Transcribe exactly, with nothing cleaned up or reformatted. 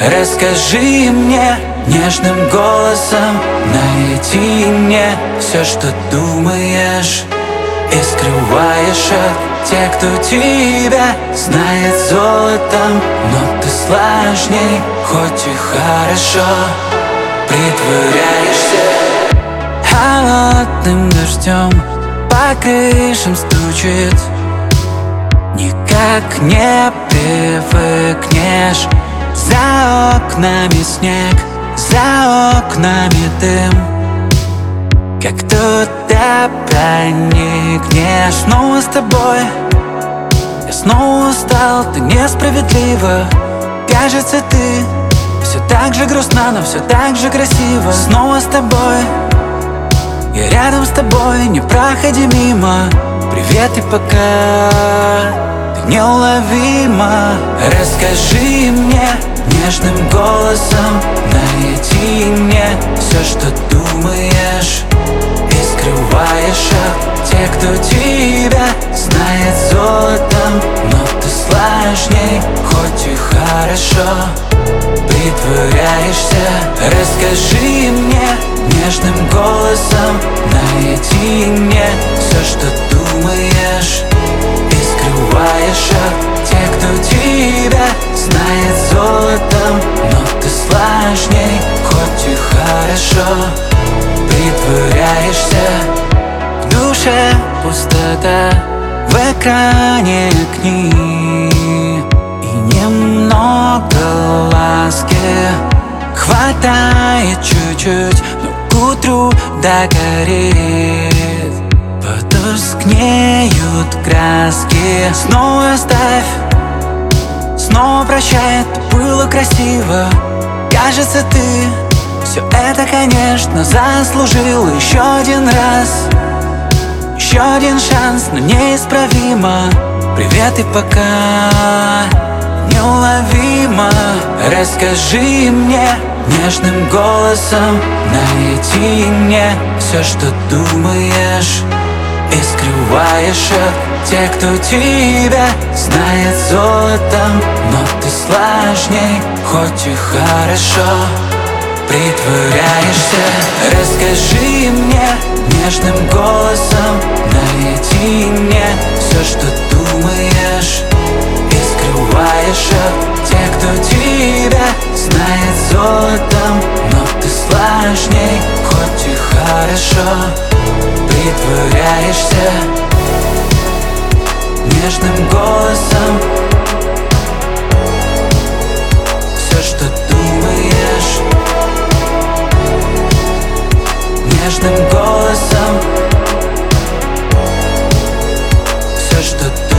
Расскажи мне нежным голосом наедине все, что думаешь и скрываешь от тех, кто тебя знает золотом. Но ты сложней, хоть и хорошо притворяешься. Холодным дождем по крышам стучит, никак не привыкнешь. За окнами снег, за окнами дым, как туда проникнешь. Снова с тобой я снова устал, ты несправедлива. Кажется, ты все так же грустна, но все так же красиво. Снова с тобой я рядом с тобой, не проходи мимо. Привет и пока, ты неуловима. Расскажи мне нежным голосом наедине все, что думаешь и скрываешь от тех, кто тебя знает золотом. Но ты сложней, хоть и хорошо притворяешься. Расскажи мне нежным голосом наедине все, что думаешь и скрываешь от тех, кто тебя знает золотом. Но ты сложней, хоть и хорошо притворяешься. В душе пустота, в экране книг и немного ласки хватает чуть-чуть, но к утру догорит. Потускнеют краски. Снова оставь, снова прощай, это было красиво. Кажется, ты все это, конечно, заслужил. Еще один раз, еще один шанс, но неисправимо. Привет и пока, неуловимо. Расскажи мне нежным голосом наедине все, что думаешь и скрываешь от тех, кто тебя знает золотом. Но ты сложней, хоть и хорошо притворяешься. Расскажи мне нежным голосом наедине все, что думаешь и скрываешь от тех, кто тебя знает золотом. Но ты сложней, хоть и хорошо притворяешься. Нежным голосом все, что думаешь. Нежным голосом все, что думаешь.